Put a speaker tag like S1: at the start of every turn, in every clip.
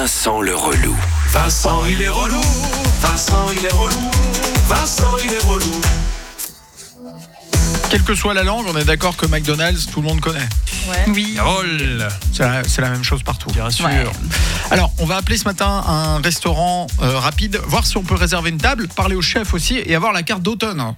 S1: Vincent le relou.
S2: Vincent il est relou, Vincent il est relou, Vincent il est relou.
S3: Quelle que soit la langue, on est d'accord que McDonald's, tout le monde connaît.
S4: Ouais.
S3: Oui. C'est la même chose partout.
S4: Bien sûr.
S3: Ouais. Alors, on va appeler ce matin un restaurant rapide, voir si on peut réserver une table, parler au chef aussi et avoir la carte d'automne.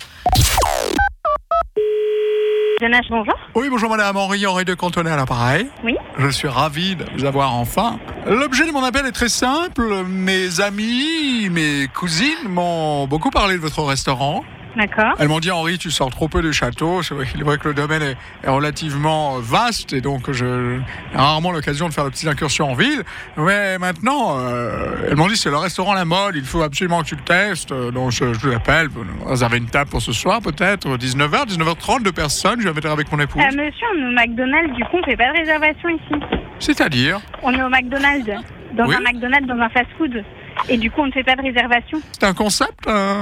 S5: Jonas, bonjour.
S3: Oui, bonjour madame, Henri de Cantonnet à l'appareil.
S5: Oui.
S3: Je suis ravi de vous avoir enfin. L'objet de mon appel est très simple. Mes amis, mes cousines m'ont beaucoup parlé de votre restaurant.
S5: D'accord.
S3: Elles m'ont dit, Henri, tu sors trop peu du château. C'est vrai que le domaine est relativement vaste et donc j'ai rarement l'occasion de faire de petites incursions en ville. Mais maintenant, elles m'ont dit, c'est le restaurant La Mode, il faut absolument que tu le testes. Donc je vous appelle, vous avez une table pour ce soir peut-être, 19h, 19h30, 2 personnes, je vais être avec mon épouse.
S5: Monsieur, on est au McDonald's, du coup on fait pas de réservation ici.
S3: C'est-à-dire ?
S5: On est au McDonald's, dans
S3: Oui.
S5: un McDonald's, dans un fast-food. Et du coup on ne fait pas de réservation.
S3: C'est un concept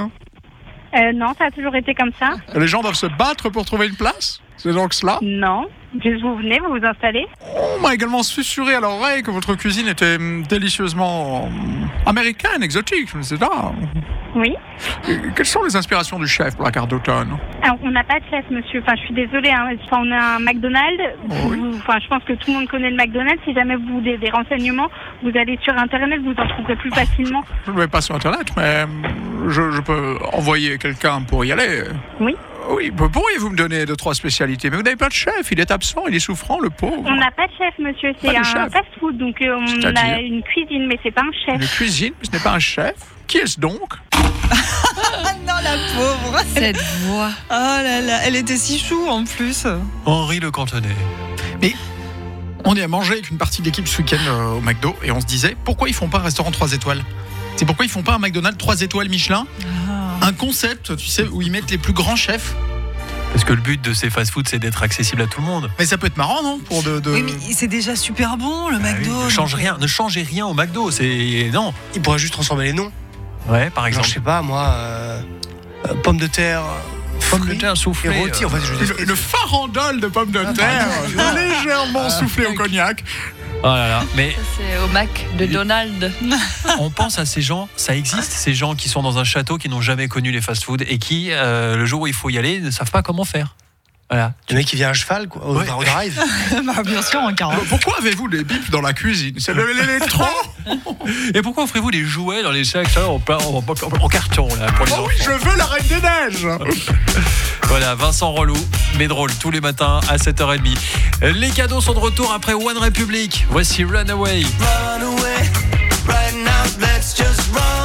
S5: Non, ça a toujours été comme ça.
S3: Les gens doivent se battre pour trouver une place ? C'est donc cela ?
S5: Non. Juste vous venez, vous vous installez.
S3: On m'a également susurré à l'oreille que votre cuisine était délicieusement américaine, exotique, je ne sais pas.
S5: Oui.
S3: Quelles sont les inspirations du chef pour la carte d'automne ?
S5: Alors, on n'a pas de chef, monsieur. Enfin, je suis désolée. Enfin, on a un McDonald's.
S3: Oui.
S5: Enfin, je pense que tout le monde connaît le McDonald's. Si jamais vous voulez des renseignements, vous allez sur Internet, vous en trouverez plus facilement.
S3: Je ne vais pas sur Internet, mais je peux envoyer quelqu'un pour y aller.
S5: Oui.
S3: Oui, pourriez-vous me donner 2-3 spécialités ? Mais vous n'avez pas de chef, il est absent, il est souffrant, le pauvre.
S5: On n'a pas de chef, monsieur. C'est
S3: Pas de
S5: un
S3: chef.
S5: fast-food. Donc, on
S3: C'est-à-dire
S5: a une cuisine, mais c'est pas un chef.
S3: Une cuisine, mais ce n'est pas un chef. Qui est-ce donc ?
S4: Ah non, la pauvre.
S6: Cette voix.
S4: Oh là là, elle était si chou en plus.
S2: Henri de Cantonnet.
S3: Mais on est à manger avec une partie de l'équipe ce week-end au McDo et on se disait, pourquoi ils font pas un restaurant 3 étoiles ? C'est pourquoi ils font pas un McDonald's 3 étoiles Michelin ? Un concept, tu sais, où ils mettent les plus grands chefs.
S2: Parce que le but de ces fast-food, c'est d'être accessible à tout le monde.
S3: Mais ça peut être marrant, non ? Pour
S4: Oui, mais c'est déjà super bon le McDo.
S2: Ne changez rien au McDo. Non.
S7: Il pourrait juste transformer les noms.
S2: Ouais, par
S7: Genre,
S2: exemple.
S7: je sais pas, moi, pommes de terre,
S2: Pomme de
S7: fruits
S2: terre soufflée.
S7: et rôti. En fait,
S3: le farandole de pommes de terre, légèrement soufflé au cognac.
S2: Oh là là. Mais
S6: Ça, c'est au Mac de Donald.
S2: on pense à ces gens, ça existe, ces gens qui sont dans un château, qui n'ont jamais connu les fast-food et qui, le jour où il faut y aller, ne savent pas comment faire. Voilà.
S7: Le mec qui vient à cheval, quoi, au drive.
S4: Bah, bien sûr, en carotte.
S3: Pourquoi avez-vous des bips dans la cuisine ? C'est l'électro ?
S2: Et pourquoi offrez-vous des jouets dans les sacs là, en carton là, pour les
S3: Oh
S2: enfants
S3: oui, je veux la Reine des Neiges !
S2: Voilà, Vincent relou, mais drôle, tous les matins à 7h30. Les cadeaux sont de retour après One Republic. Voici Runaway.
S1: Runaway.